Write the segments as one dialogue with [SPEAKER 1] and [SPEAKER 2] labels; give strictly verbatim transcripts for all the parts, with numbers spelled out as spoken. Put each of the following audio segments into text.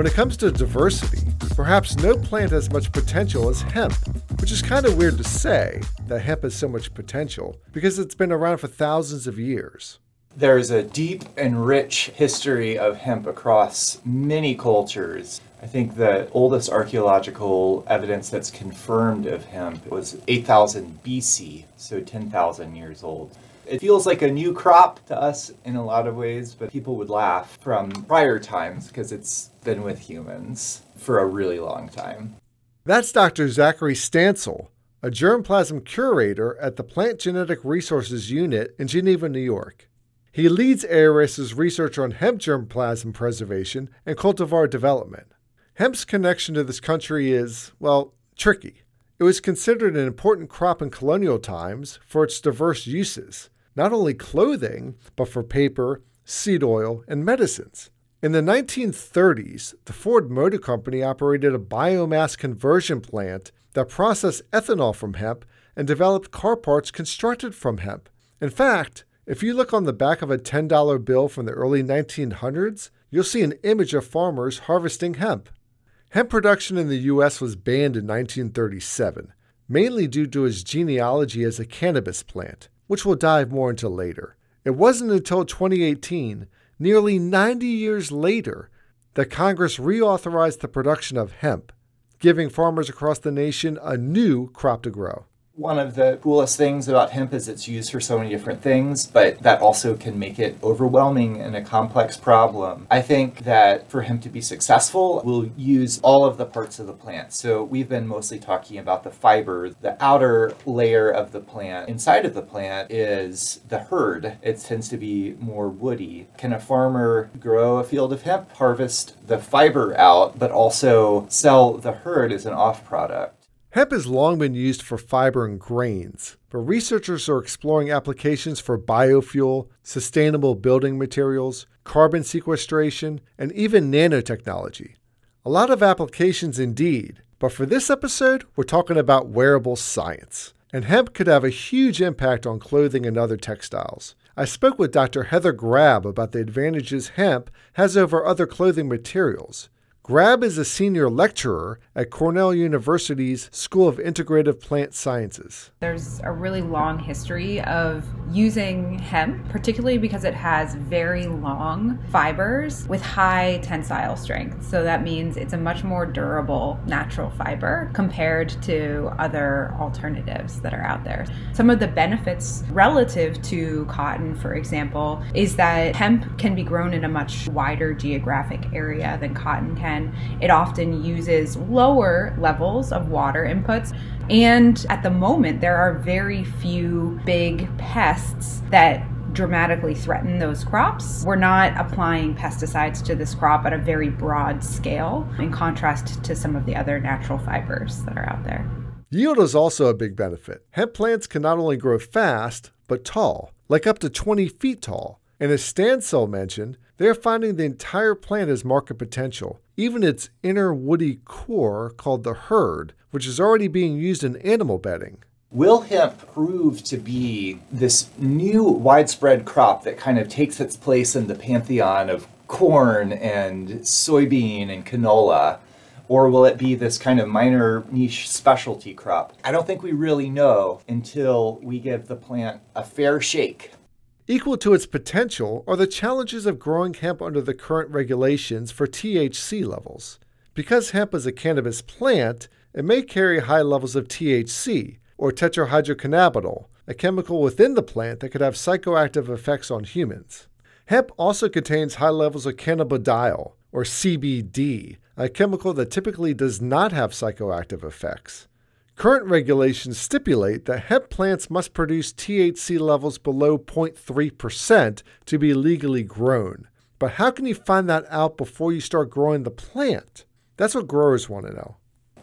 [SPEAKER 1] When it comes to diversity, perhaps no plant has much potential as hemp, which is kind of weird to say that hemp has so much potential because it's been around for thousands of years.
[SPEAKER 2] There's a deep and rich history of hemp across many cultures. I think the oldest archaeological evidence that's confirmed of hemp was eight thousand B C, so ten thousand years old. It feels like a new crop to us in a lot of ways, but people would laugh from prior times because it's been with humans for a really long time.
[SPEAKER 1] That's Doctor Zachary Stansel, a germplasm curator at the Plant Genetic Resources Unit in Geneva, New York. He leads ARIS's research on hemp germplasm preservation and cultivar development. Hemp's connection to this country is, well, tricky. It was considered an important crop in colonial times for its diverse uses, not only clothing, but for paper, seed oil, and medicines. In the nineteen thirties, the Ford Motor Company operated a biomass conversion plant that processed ethanol from hemp and developed car parts constructed from hemp. In fact, if you look on the back of a ten dollar bill from the early nineteen hundreds, you'll see an image of farmers harvesting hemp. Hemp production in the U S was banned in nineteen thirty-seven, mainly due to its genealogy as a cannabis plant, which we'll dive more into later. It wasn't until twenty eighteen, nearly ninety years later, that Congress reauthorized the production of hemp, giving farmers across the nation a new crop to grow.
[SPEAKER 2] One of the coolest things about hemp is it's used for so many different things, but that also can make it overwhelming and a complex problem. I think that for hemp to be successful, we'll use all of the parts of the plant. So we've been mostly talking about the fiber. The outer layer of the plant, inside of the plant, is the hurd. It tends to be more woody. Can a farmer grow a field of hemp, harvest the fiber out, but also sell the hurd as an off-product?
[SPEAKER 1] Hemp has long been used for fiber and grains, but researchers are exploring applications for biofuel, sustainable building materials, carbon sequestration, and even nanotechnology. A lot of applications indeed, but for this episode, we're talking about wearable science. And hemp could have a huge impact on clothing and other textiles. I spoke with Doctor Heather Grab about the advantages hemp has over other clothing materials. Grab is a senior lecturer at Cornell University's School of Integrative Plant Sciences.
[SPEAKER 3] There's a really long history of using hemp, particularly because it has very long fibers with high tensile strength. So that means it's a much more durable natural fiber compared to other alternatives that are out there. Some of the benefits relative to cotton, for example, is that hemp can be grown in a much wider geographic area than cotton can. It often uses lower levels of water inputs. And at the moment, there are very few big pests that dramatically threaten those crops. We're not applying pesticides to this crop at a very broad scale, in contrast to some of the other natural fibers that are out there.
[SPEAKER 1] Yield is also a big benefit. Hemp plants can not only grow fast, but tall, like up to twenty feet tall. And as Stansel mentioned, they're finding the entire plant has market potential, even its inner woody core called the hurd, which is already being used in animal bedding.
[SPEAKER 2] Will hemp prove to be this new widespread crop that kind of takes its place in the pantheon of corn and soybean and canola? Or will it be this kind of minor niche specialty crop? I don't think we really know until we give the plant a fair shake.
[SPEAKER 1] Equal to its potential are the challenges of growing hemp under the current regulations for T H C levels. Because hemp is a cannabis plant, it may carry high levels of T H C, or tetrahydrocannabinol, a chemical within the plant that could have psychoactive effects on humans. Hemp also contains high levels of cannabidiol, or C B D, a chemical that typically does not have psychoactive effects. Current regulations stipulate that hemp plants must produce T H C levels below zero point three percent to be legally grown. But how can you find that out before you start growing the plant? That's what growers want to know.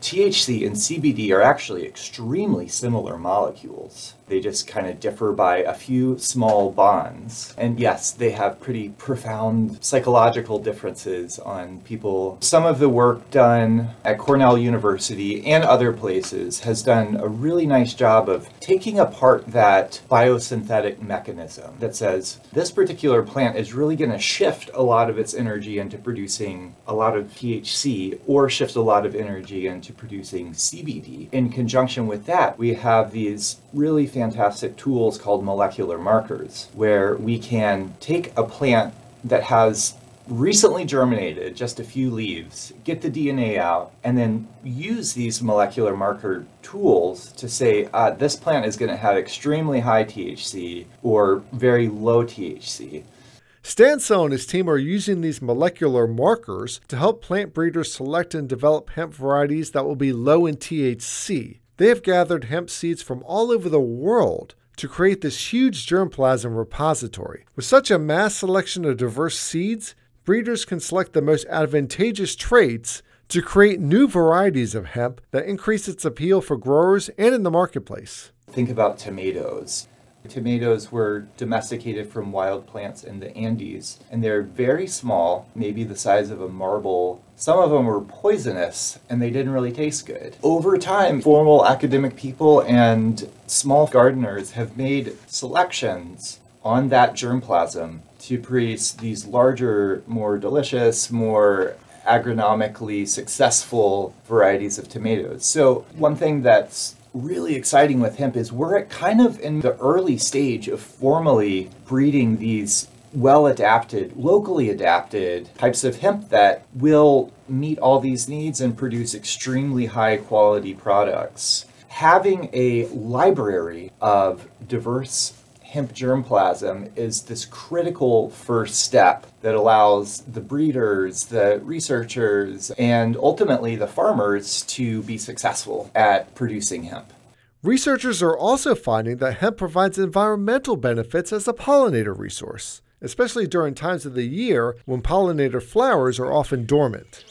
[SPEAKER 2] T H C and C B D are actually extremely similar molecules. They just kind of differ by a few small bonds. And yes, they have pretty profound psychological differences on people. Some of the work done at Cornell University and other places has done a really nice job of taking apart that biosynthetic mechanism that says this particular plant is really going to shift a lot of its energy into producing a lot of T H C or shift a lot of energy into producing C B D. In conjunction with that, we have these really fantastic tools called molecular markers, where we can take a plant that has recently germinated, just a few leaves, get the D N A out, and then use these molecular marker tools to say, uh, this plant is going to have extremely high T H C or very low T H C.
[SPEAKER 1] Stansell and his team are using these molecular markers to help plant breeders select and develop hemp varieties that will be low in T H C. They have gathered hemp seeds from all over the world to create this huge germplasm repository. With such a mass selection of diverse seeds, breeders can select the most advantageous traits to create new varieties of hemp that increase its appeal for growers and in the marketplace.
[SPEAKER 2] Think about tomatoes. Tomatoes were domesticated from wild plants in the Andes, and they're very small, maybe the size of a marble. Some of them were poisonous, and they didn't really taste good. Over time, formal academic people and small gardeners have made selections on that germplasm to produce these larger, more delicious, more agronomically successful varieties of tomatoes. So one thing that's really exciting with hemp is we're at kind of in the early stage of formally breeding these well-adapted, locally adapted types of hemp that will meet all these needs and produce extremely high-quality products. Having a library of diverse hemp germplasm is this critical first step that allows the breeders, the researchers, and ultimately the farmers to be successful at producing hemp.
[SPEAKER 1] Researchers are also finding that hemp provides environmental benefits as a pollinator resource, especially during times of the year when pollinator flowers are often dormant.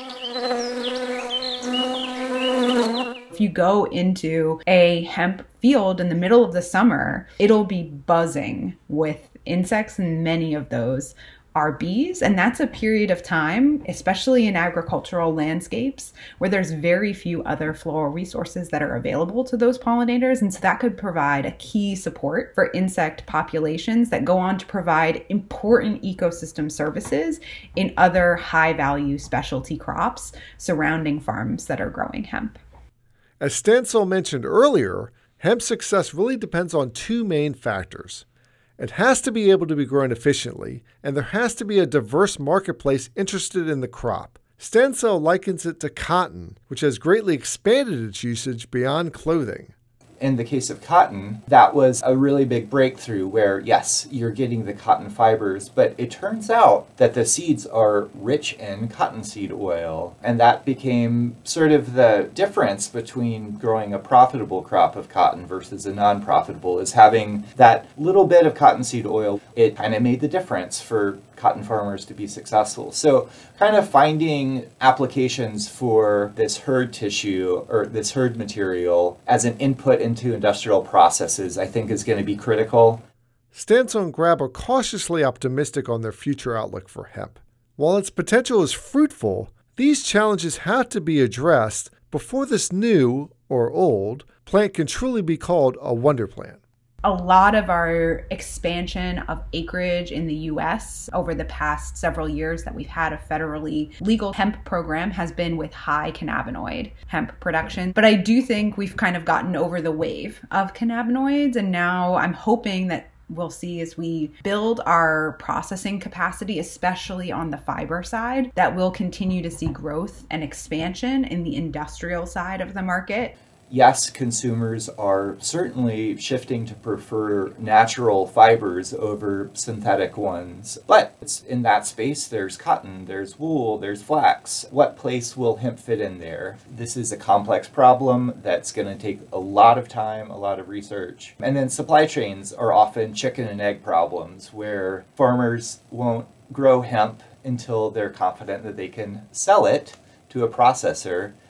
[SPEAKER 3] If you go into a hemp field in the middle of the summer, it'll be buzzing with insects, and many of those are bees. And that's a period of time, especially in agricultural landscapes, where there's very few other floral resources that are available to those pollinators. And so that could provide a key support for insect populations that go on to provide important ecosystem services in other high-value specialty crops surrounding farms that are growing hemp.
[SPEAKER 1] As Stansell mentioned earlier, hemp success really depends on two main factors. It has to be able to be grown efficiently, and there has to be a diverse marketplace interested in the crop. Stansell likens it to cotton, which has greatly expanded its usage beyond clothing.
[SPEAKER 2] In the case of cotton, that was a really big breakthrough where, yes, you're getting the cotton fibers, but it turns out that the seeds are rich in cottonseed oil. And that became sort of the difference between growing a profitable crop of cotton versus a non-profitable, is having that little bit of cottonseed oil. It kind of made the difference for cotton farmers to be successful. So kind of finding applications for this herd tissue or this herd material as an input into industrial processes, I think is going to be critical.
[SPEAKER 1] Stansell and Grab are cautiously optimistic on their future outlook for hemp. While its potential is fruitful, these challenges have to be addressed before this new, or old, plant can truly be called a wonder plant.
[SPEAKER 3] A lot of our expansion of acreage in the U S over the past several years that we've had a federally legal hemp program has been with high cannabinoid hemp production. But I do think we've kind of gotten over the wave of cannabinoids, and now I'm hoping that we'll see as we build our processing capacity, especially on the fiber side, that we'll continue to see growth and expansion in the industrial side of the market.
[SPEAKER 2] Yes, consumers are certainly shifting to prefer natural fibers over synthetic ones. But it's in that space, there's cotton, there's wool, there's flax. What place will hemp fit in there? This is a complex problem that's going to take a lot of time, a lot of research. And then supply chains are often chicken and egg problems, where farmers won't grow hemp until they're confident that they can sell it to a processor.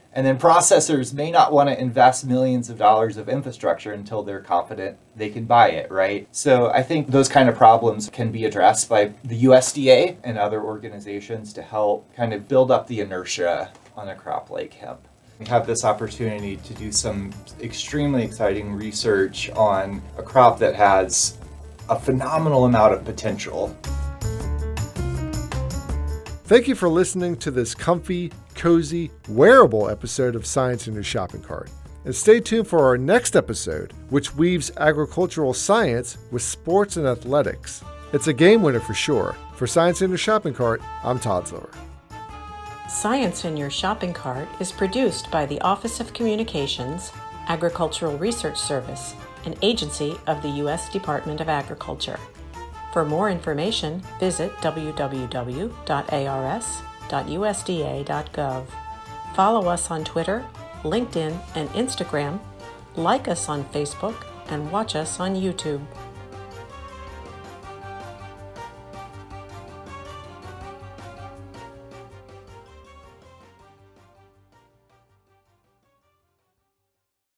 [SPEAKER 2] And then processors may not want to invest millions of dollars of infrastructure until they're confident they can buy it, right? So I think those kind of problems can be addressed by the U S D A and other organizations to help kind of build up the inertia on a crop like hemp. We have this opportunity to do some extremely exciting research on a crop that has a phenomenal amount of potential.
[SPEAKER 1] Thank you for listening to this comfy, cozy, wearable episode of Science in Your Shopping Cart. And stay tuned for our next episode, which weaves agricultural science with sports and athletics. It's a game winner for sure. For Science in Your Shopping Cart, I'm Todd Ziller.
[SPEAKER 4] Science in Your Shopping Cart is produced by the Office of Communications, Agricultural Research Service, an agency of the U S Department of Agriculture. For more information, visit w w w dot a r s dot u s d a dot gov. Follow us on Twitter, LinkedIn, and Instagram, like us on Facebook, and watch us on YouTube.